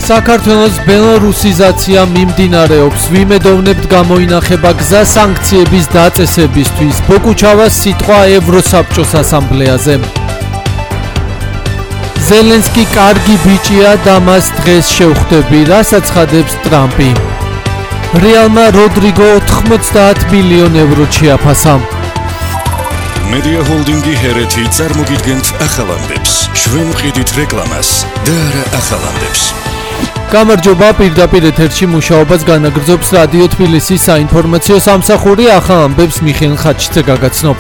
საქართველოს ბელარუსიზაცია მიმდინარეობს. ვიმედოვნებთ გამოინახება გზა სანქციების დაწესებისთვის. ბოკუჩავას სიტყვა ევროსაბჭოს ასამბლეაზე. ზელენსკი კარგი ბიჭია და მას დღეს შევხვდები, რასაც ხადებს ტრამპი. რეალმა როდრიგო 90 მილიონ ევროთ შეაფასა. Media Holdingi Hereti წარმოგიდგენთ ახალამდებს. ჩვენ ვყიდით რეკლამას და არა ახალამდებს. გამარჯობა, პირდაპირ ეთერში მუშაობას განაგრძობს რადიო თბილისის საინფორმაციო სამსახური. ახალამდებს მიხეილ ხაჩიძე გაგაცნობთ.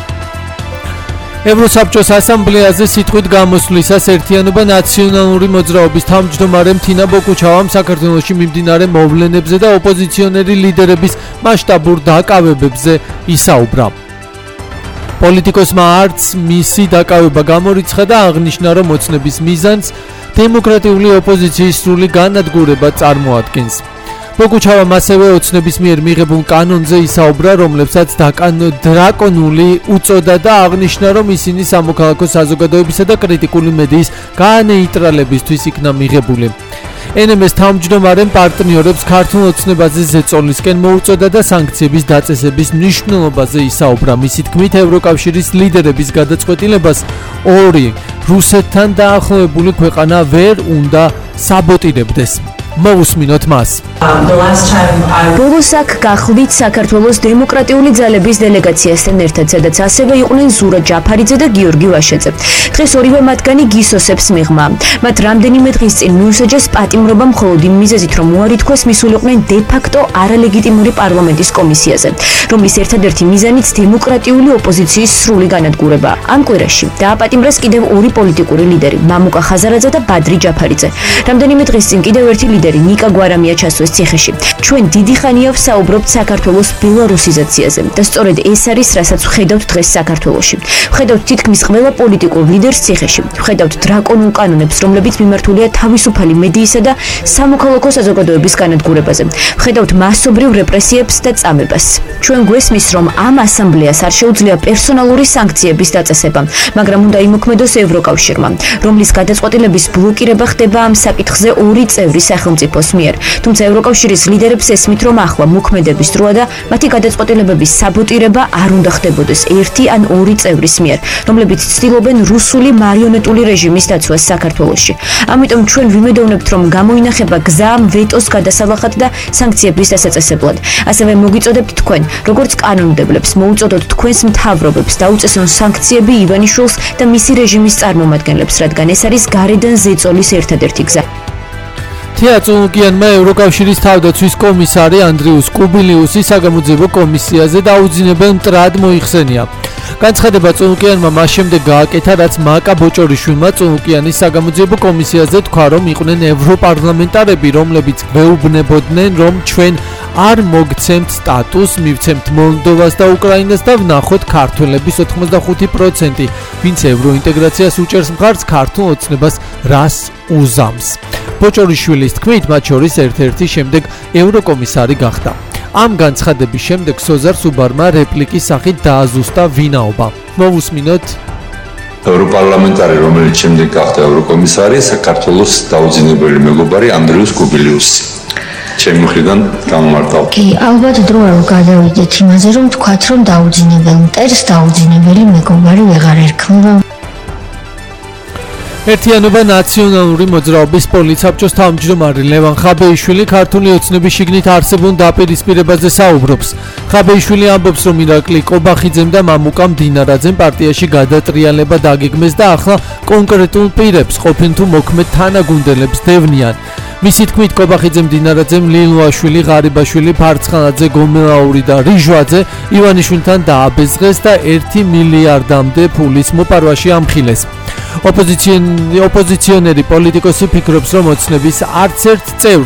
ევროსაბჭოს ასამბლეაზე სიტყვით გამოსვლისას ერთიანობა ნაციონალური მოძრაობის თავმჯდომარე თინა ბოკუჩავამ საქართველოში მიმდინარე მოვლენებზე და ოპოზიციონერი ლიდერების მასშტაბურ დაკავებებზე ისაუბრა. პოლიტიკოსმა არც მისი დაკავება გამორიცხა და აღნიშნა, რომ ოცნების მიზანს დემოკრატიული ოპოზიციის სრული განადგურება წარმოადგენს. ბოკუჩავამ ასევე ოცნების მიერ მიღებულ კანონზე ისაუბრა, რომლებსაც დრაკონული უწოდა და აღნიშნა, რომ ისინი სამოქალაქო საზოგადოებისა და კრიტიკული მედიის განეიტრალებისთვის იქნა მიღებული. NMS თავმჯდომარემ პარტნიორებს ქართულ ოცნებაზე ზეწოლისკენ მოუწოდა და სანქციების დაწესების მნიშვნელობაზე ისაუბრა. მისი თქმით, ევროკავშირის ლიდერების გადაწყვეტილებას ორი რუსეთთან დაახლოებული ქვეყანა ვერ უნდა საბოტირებდეს. მოусმინოთ მას. ბოლოს აქ გახლდით საქართველოს დემოკრატიული ძალების დელეგაციასთან ერთად, სადაც ასევე იყვნენ ზურა ჯაფარიძე და გიორგი ვაშაძე. დღეს ორივე მათგანი გისოსებს მიღმა. მათ რამდენიმე დღის წინ მიუსაჯეს პატიმრობა მხოლოდ იმ მიზეზით, რომ უარი თქვეს მისულიყვნენ დე-ფაქტო არალეგიტიმური პარლამენტის კომისიაზე, რომლის ერთადერთი მიზანიც დემოკრატიული ოპოზიციის სრული განადგურება. ამ კვირაში დააპატიმრეს კიდევ ორი პოლიტიკური ლიდერი, მამუკა ხაზარაძე და ბადრი ჯაფარიძე. რამდენიმე დღის წინ კიდევ ერთი ლიდერი ნიკა გვარამია ჩასვეს ციხეში. ჩვენ დიდი ხანია ვსაუბრობთ საქართველოს ბელარუსიზაციაზე და სწორედ ეს არის, რასაც ვხედავთ დღეს საქართველოში. ვხედავთ თითქმის ყველა პოლიტიკურ ლიდერს ციხეში. ვხედავთ დრაკონულ კანონებს, რომლებიც მიმართულია თავისუფალი მედიისა და სამოქალაქო საზოგადოების განადგურებაზე. ვხედავთ მასობრივ რეპრესიებს და წამებას. ჩვენ გვესმის, რომ ამ ასამბლეას არ შეუძლია პერსონალური სანქციების დაწესება, მაგრამ უნდა იმოქმედოს ევროკავშირმა, რომლის გადაწყვეტილების ბლოკირება ხდება ამ საკითხზე ორი წევრი სახელმწიფოს მიერ. თუმცა ევროკავშირის ლიდერებს ესმით, რომ ახლა მოქმედების დროა და მათი გადაწყვეტილებების საბოტირება არ უნდა ხდებოდეს ერთი ან ორი წევრის მიერ, რომლებიც ცდილობენ რუსული მარიონეტული რეჟიმის დაცვას საქართველოში. ამიტომ ჩვენ ვიმედოვნებთ, რომ გამოინახება გზა ვეტოს გადასალახად და სანქციების დასაწესებლად. ასევე მოგიწოდებთ თქვენ, როგორც კანონმდებლებს, მოუწოდოთ თქვენს მთავრობებს დაუწესონ სანქციები ივანიშვილს და მისი რეჟიმის წარმომადგენლებს, რადგან ეს არის გარედან ზეწოლის ერთადერთი გზა. თეა წუნუკიანმა ევროკავშირის თავდაცვის კომისარი ანდრიუს კუბილიუსი საგამოძიებო კომისიაზე დაუძინებელ მტრად მოიხსენია. განცხადება წუნუკიანმა მას შემდეგ გააკეთა, რაც მაკა ბოჭორიშვილმა წუნუკიანის საგამოძიებო კომისიაზე თქვა, რომ იყვნენ ევროპარლამენტარები, რომლებიც გვეუბნებოდნენ, რომ ჩვენ არ მოგცემთ სტატუსს, მივცემთ მოლდოვას და უკრაინას და ვნახოთ ქართველების 85%, ვინც ევროინტეგრაციას უჭერს მხარს, ქართულ ოცნებას რას უზამს. ბოჭორიშვილის თქმით, მათ შორის ერთ-ერთი შემდეგ ევროკომისარი გახდა. ამ განცხადების შემდეგ სოზარ სუბარმა რეპლიკის სახით დააზუსტა ვინაობა. მოვუსმინოთ. ევროპარლამენტარი, რომელიც შემდეგ გახდა ევროკომისარი, საქართველოს დაუძინებელი მეგობარი ანდრიუს კუბილიუსი. ჩემი მხრიდან გამომართავ. კი, ალბათ დრო არ გადავიდეთ იმაზე, რომ თქვათ, რომ დაუძინებელ მტერს დაუძინებელი მეგობარი ვეღარ ერქმევა. ერთიანობა ნაციონალური მოძრაობის პოლიცაბჭოს თავმჯდომარე ლევან ხაბეიშვილი ქართული ოცნების შიგნით არსებულ დაპირისპირებაზე საუბრობს. ხაბეიშვილი ამბობს, რომ ირაკლი კობახიძემ და მამუკამ დინარაძემ პარტიაში გადატრიალება დაგეგმეს და ახლა კონკრეტულ პირებს ყოფილ თუ მოქმედ თანაგუნდელებს დევნიან. მისი თქმით, კობახიძემ, დინარაძემ, ლილუაშვილი, ღარიბაშვილი, ფარცხანაძე, გომელაური და რიჟვაძე ივანიშვილთან დააბეზღეს და 1 მილიარდამდე ფულის მოპარვაში ამხილეს. ოპოზიციონერი პოლიტიკოსი ფიქრობს, რომ ოცნების არაერთ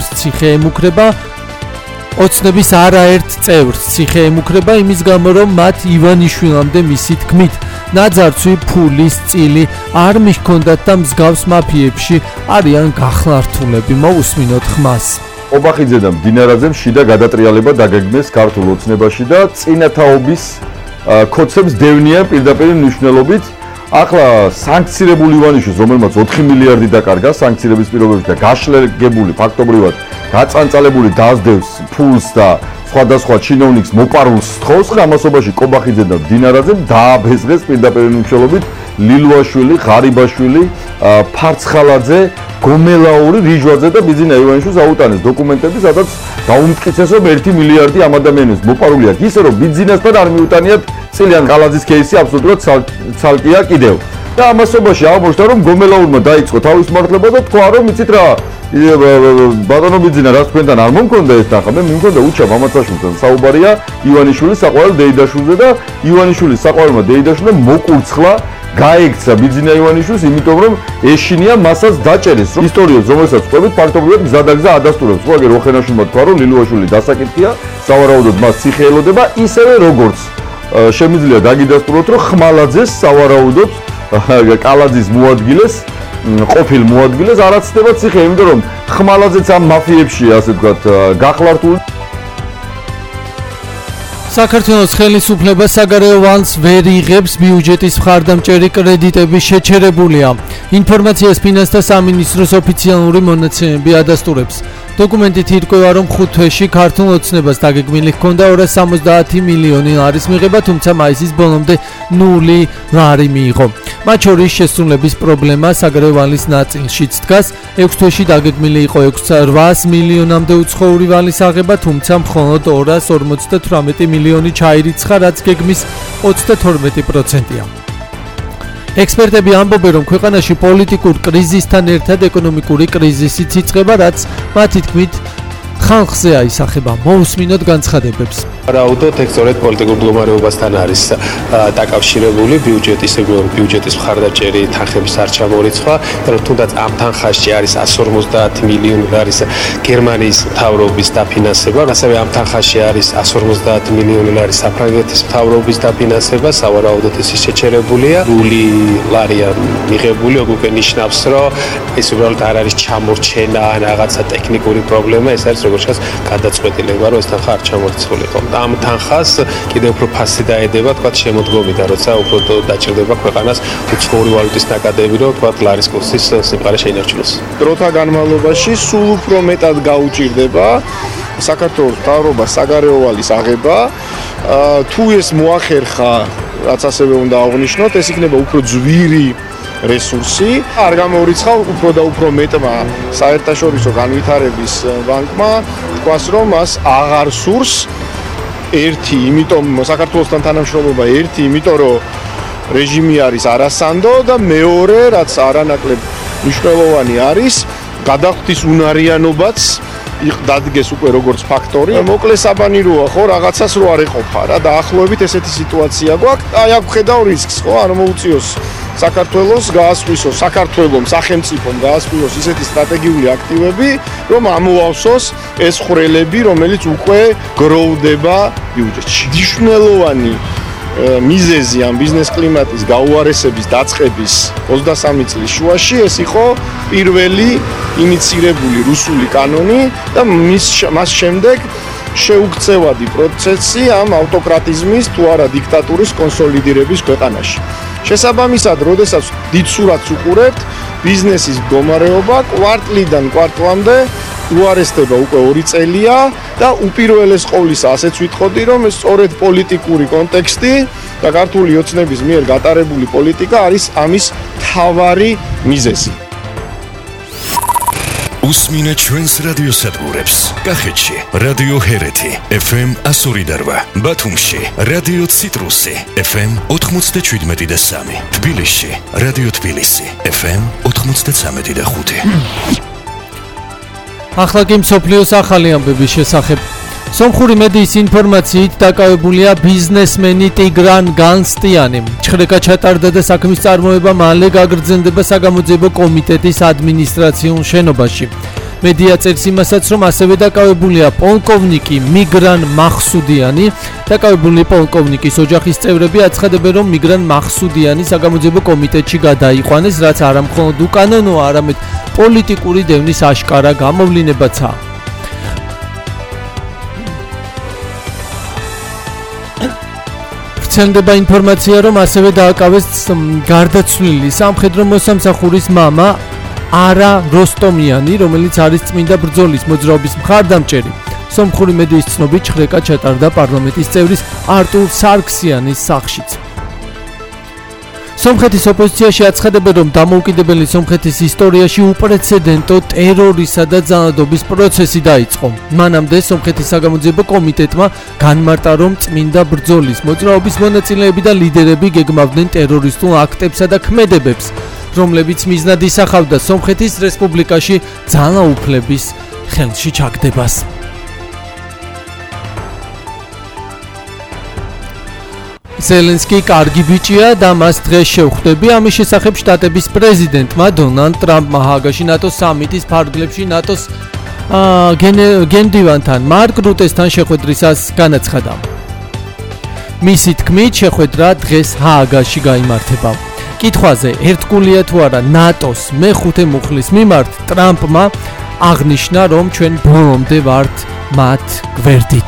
წევრს ციხე ემუქრება იმის გამო, რომ მათ ივანიშვილამდე მისი თქმით ნაძარცვი, ფულის წილი არ მიჰქონდათ და მსგავს მაფიებში არიან გახლართულები. მოусმინოთ ხმას. კობახიძე და დინარაძემ შიდა გადატრიალება დაგეგმეს ქართულ ოცნებაში და წინათაობის კოდებს დევნიან პირდაპირ მნიშვნელობით ახლა სანქცირებული ივანიშვილს, რომელმაც 4 მილიარდი დაკარგა სანქცირების პირობებში და გაშლეგებული ფაქტობრივად გაწანწალებული დაასდევს ფულს და სხვადასხვა ჩინოვნიკს მოპარულს თხოვს, ამასობაში კობახიძე და დინარაძემ დააბეზღეს პირდაპირ მნიშვნელობით ლილვაშვილი, ღარიბაშვილი, ფარცხალაძე, გომელაური, რიჟვაძე და ბიძინა ივანიშვილს აუტანეს დოკუმენტები, სადაც დაუმტკიცეს, რომ 1 მილიარდი ამ ადამიანებს მოპარული აქვს, ისე რომ ბიძინასთან არ მიუტანიათ წილიან ღალაძის кейსი აბსოლუტურად ცალკეა კიდევ. და ამასობაში აღმოჩნდა, რომ გომელაურმა დაიწყო თავის მართლობა და თქვა, რომ იცით რა, ბატონო ბიძინა, რაც თქვენთან არ მომქონდა ეს ნახა, მე მიმქონდა უჩა მამაცაშვილთან საუბარია ივანიშვილის საყვარელ დეიდაშვილზე და ივანიშვილის საყვარელმა დეიდაშვილმა მოკურცხლა გაექცა ბიძინა ივანიშვილს, იმიტომ რომ ეშინია მასაც დაჭერეს, რომ ისტორიებს, რომელსაც ყვებით, ფაქტობრივად გზადაგზა ადასტურებს. ყველგან როხენაშვილმა თქვა, რომ ლილვაშვილი დასაკითხია, სავარაუდოდ მას ციხე ელოდება, ისევე როგორც შემიძლია დაგიდასტუროთ, რომ ხმალაძეს სავარაუდოდ კალაძის მოადგილეს, ყოფილ მოადგილეს არ აცდება ციხე, იმიტომ რომ ხმალაძეც ამ მაფიებში, ასე ვთქვათ, გახლართული. საქართველოს ხელისუფლება საგარეო ვალს ვერ იღებს ბიუჯეტის მხარდამჭერი კრედიტების შეჩერებულია. ინფორმაციას ფინანსთა სამინისტროს ოფიციალური მონაცემები ადასტურებს. დოკუმენტით ირკვევა, რომ 5 თვეში ქართულ ოცნებას დაგეგმილი ჰქონდა 270 მილიონი ლარის მიღება, თუმცა მაისის ბოლომდე 0 ლარი მიიღო. მათ შორის შესრულების პრობლემა საგარეო ვალის ნაწილშიც დგას. 6 თვეში დაგეგმილი იყო 800 მილიონამდე უცხოური ვალის აღება, თუმცა მხოლოდ 258 მილიონი ჩაირიცხა, რაც გეგმის 32%-ია. ექსპერტები ამბობენ, რომ ქვეყანაში პოლიტიკურ კრიზისთან ერთად ეკონომიკური კრიზისიც იწყება, რაც მათი თქმით ხალხზე აისახება. მოусმინოთ განცხადებებს. ვარაუდოთ, ეგ სწორედ პოლიტიკურ მდგომარეობასთან არის დაკავშირებული ბიუჯეტის მხარდაჭერი თანხების არ ჩამორიცხვა, რომ თუნდაც ამ თანხაში არის 150 მილიონი ლარის გერმანიის მთავრობის დაფინანსება, ასევე ამ თანხაში არის 150 მილიონი ლარის საფრანგეთის მთავრობის დაფინანსება, სავარაუდოდ ეს შეჩერებულია. 0 ლარია მიღებული, უკვე ნიშნავს, რომ ეს უბრალოდ არ არის ჩამორჩენა ან რაღაცა ტექნიკური პრობლემა, ეს არის როგორც ჩანს გადაწყვეტილება, რომ ეს თანხა არ ჩამორიცხულიყო. ამ თანხას კიდევ უფრო ფასი დაედება, თქვა შემოდგომიდან, როცა უფრო დაჭირდება ქვეყანას უცხოური ვალუტის ნაკადები, რომ თქვა ლარის კურსის სიმყარე შეინარჩუნოს. დროთა განმავლობაში სულ უფრო მეტად გაუჭირდება საქართველოს მთავრობას საგარეო ვალის აღება. თუ ეს მოახერხა, რაც ასევე უნდა აღვნიშნოთ, ეს იქნება უფრო ძვირი რესურსი, არ გამოურიცხა უფრო და უფრო მეტმა საერთაშორისო განვითარების ბანკმა, თქვას, რომ მას აღარ სურს ერთი, იმიტომ საქართველოსთან თანამშრომლობა ერთი, იმიტომ რომ რეჟიმი არის არასანდო და მეორე, რაც არანაკლებ მნიშვნელოვანი არის, გადახვდის უნარიანობაც დადგეს უკვე როგორც ფაქტორი. მოკლე საბანი როა ხო, რაღაცას რო არ ეყოფა რა, დაახლოებით ესეთი სიტუაცია გვაქვს. აი აქ ხედავ რისკს ხო, არ მოუწიოს საქართველოს გაასხვისოს, საქართველოს სახელმწიფომ გაასხვისოს ისეთი სტრატეგიული აქტივები, რომ ამოავსოს ეს ხრელები, რომელიც უკვე გროვდება ბიუჯეტში. მნიშვნელოვანი მიზეზი ამ ბიზნეს კლიმატის გაუარესების დაწყების 23 წლის შუაში ეს იყო პირველი ინიცირებული რუსული კანონი და მას შემდეგ შეუქცევადი პროცესი ამ ავტოკრატიზმის თუ არა დიქტატურის კონსოლიდირების ქვეყანაში. შესაბამისად, როდესაც დიდ სურათს უყურებთ, ბიზნესის მდგომარეობა კვარტლიდან კვარტლამდე უარესდება უკვე 2 წელია და უპირველეს ყოვლისა ასეც ვიტყოდი, რომ ეს სწორედ პოლიტიკური კონტექსტი და ქართული ოცნების მიერ გატარებული პოლიტიკა არის ამის მთავარი მიზეზი. უსმინეთ ჩვენს რადიოსადგურებს. კახეთში რადიო ჰერეთი FM 102.8, ბათუმში რადიო ციტრუსი FM 97.3, თბილისში რადიო თბილისი FM 93.5. ახლა კი მსოფლიოს ახალი ამბების შესახებ. სომხური მედიის ინფორმაციით დაკავებულია ბიზნესმენი ტიგრან განსტიანი. ჩხრეკა ჩატარდა და საქმის წარმოება მალე გაგრძელდება საგამოძიებო კომიტეტის ადმინისტრაციულ შენობაში. მედია წერს იმასაც, რომ ასევე დაკავებულია პოლკოვნიკი მიგრან მახსუდიანი. დაკავებული პოლკოვნიკის ოჯახის წევრები აცხადებენ, რომ მიგრან მახსუდიანი საგამოძიებო კომიტეტში გადაიყვანეს, რაც არა მხოლოდ უკანონოა, არამედ პოლიტიკური დევნის აშკარა გამოვლინებაცაა. გავრცელდება ინფორმაცია, რომ ასევე დააკავეს გარდაცვლილი სამხედრო მოსამსახურის მამა არა როსტომიანი, რომელიც არის წმინდა ბრძოლის მოძრაობის მხარდამჭერი. სომხური მედიის ცნობით ჩხრეკა ჩატარდა პარლამენტის წევრის არტურ სარქსიანის სახლშიც. სომხეთის ოპოზიციაში აცხადებენ, რომ დამოუკიდებელი სომხეთის ისტორიაში უპრეცედენტო ტერორისა და ძალადობის პროცესი დაიწყო. მანამდე სომხეთის საგამოძიებო კომიტეტმა განმარტა, რომ წმინდა ბრძოლის მოძრაობის მონაწილეები და ლიდერები გეგმავდნენ ტერორისტულ აქტებსა და ქმედებებს, რომლებიც მიზნად ისახავდა სომხეთის რესპუბლიკაში ძალაუფლების ხელში ჩაგდებას. ზელენსკი კარგი ბიჭია და მას დღეს შევხვდები. ამის შესახებ შტატების პრეზიდენტმა დონალდ ტრამპმა ჰააგაში ნატოს სამიტის ფარგლებში ნატოს გენდივანთან მარკ რუტესთან შეხვედრისას განაცხადა. მისი თქმით, შეხვედრა დღეს ჰააგაში გაიმართება. კითხვაზე ერთგულია თუ არა ნატოს მეხუთე მუხლის მიმართ ტრამპმა აღნიშნა, რომ ჩვენ ბოლომდე ვართ მათ გვერდით.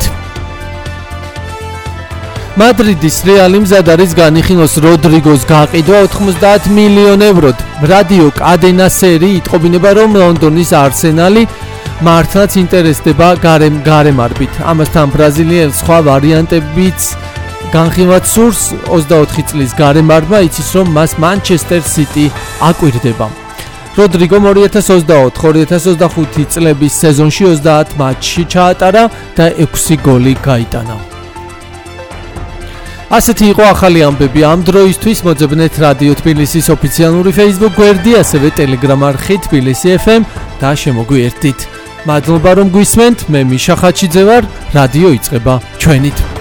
მადრიდის რეალი მზად არის განიხილოს როდრიგოს გაყიდვა 90 მილიონ ევროდ. რადიო კადენა სერი იტყობინება, რომ ლონდონის არსენალი მართლაც ინტერესდება გარემარბით. ამასთან ბრაზილიელ სხვა ვარიანტებიც განხილვად სურს. 24 წლის გარემარბა იცის, რომ მას მანჩესტერ სიტი აკვირდება. როდრიგომ 2024-2025 წლების სეზონში 30 მატჩში ჩაატარა და 6 გოლი გაიტანა. ასეთი იყო ახალი ამბები ამ დროისთვის. მოძებნეთ რადიო თბილისის ოფიციალური Facebook გვერდი, ასევე Telegram არხი თბილისი FM და შემოგვიერთდით. მადლობა რომ გვისმენთ. მე მიშა ხაჩიძე ვარ. რადიო იწყება ჩვენით.